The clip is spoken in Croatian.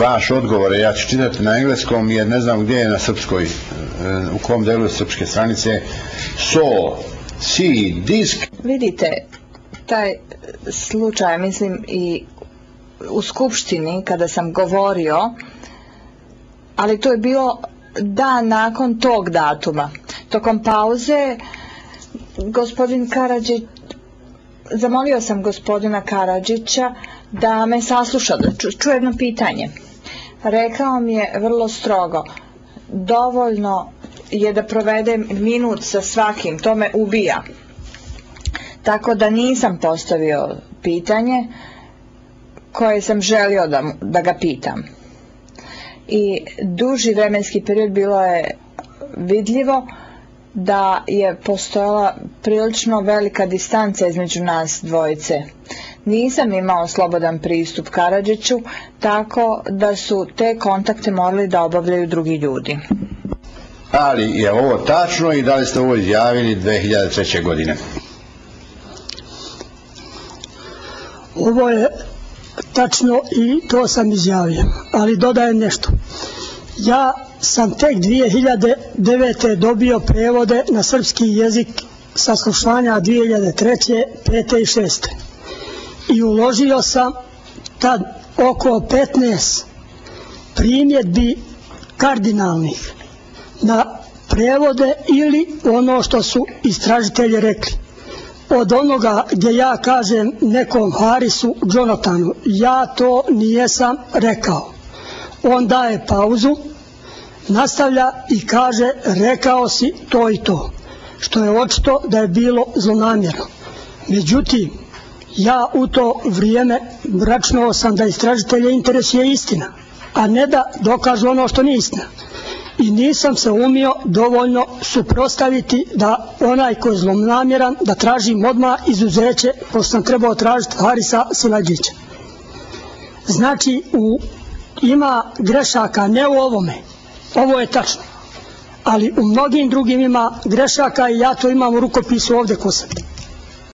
vaš odgovor, ja ću čitati na engleskom jer ne znam gdje je na srpskoj, u kom delu srpske stranice. So, see, disk. Vidite, taj slučaj, mislim i u skupštini kada sam govorio, ali to je bilo dan nakon tog datuma. Tokom pauze gospodin Karadžić, zamolio sam gospodina Karadžića da me sasluša, da čuje jedno pitanje. Rekao mi je vrlo strogo, dovoljno je da provedem minut sa svakim, to me ubija. Tako da nisam postavio pitanje koje sam želio da ga pitam. I duži vremenski period bilo je vidljivo da je postojala prilično velika distanca između nas dvojice. Nisam imao slobodan pristup Karadžiću, tako da su te kontakte morali da obavljaju drugi ljudi. Ali je ovo tačno i da li ste ovo izjavili 2003. godine? Ovo je tačno i to sam izjavio, ali dodajem nešto. Ja sam tek 2009. dobio prevode na srpski jezik saslušanja 2003., 5. i 6. I uložio sam tad oko 15 primjedbi kardinalnih na prevode ili ono što su istražitelji rekli. Od onoga gdje ja kažem nekom Harisu Jonathanu, ja to nijesam rekao. On daje pauzu, nastavlja i kaže rekao si to i to, što je očito da je bilo zlonamjerno. Međutim, ja u to vrijeme računao sam da istražitelje interesuje istina, a ne da dokažu ono što nije istina. I nisam se umio dovoljno suprotstaviti da onaj ko je zlonamjeran da tražim odmah izuzeće, pošto sam trebao tražiti Harisa Silajdžića. Znači, ima grešaka ne u ovome, ovo je tačno, ali u mnogim drugim ima grešaka i ja to imam u rukopisu ovdje kod sebe.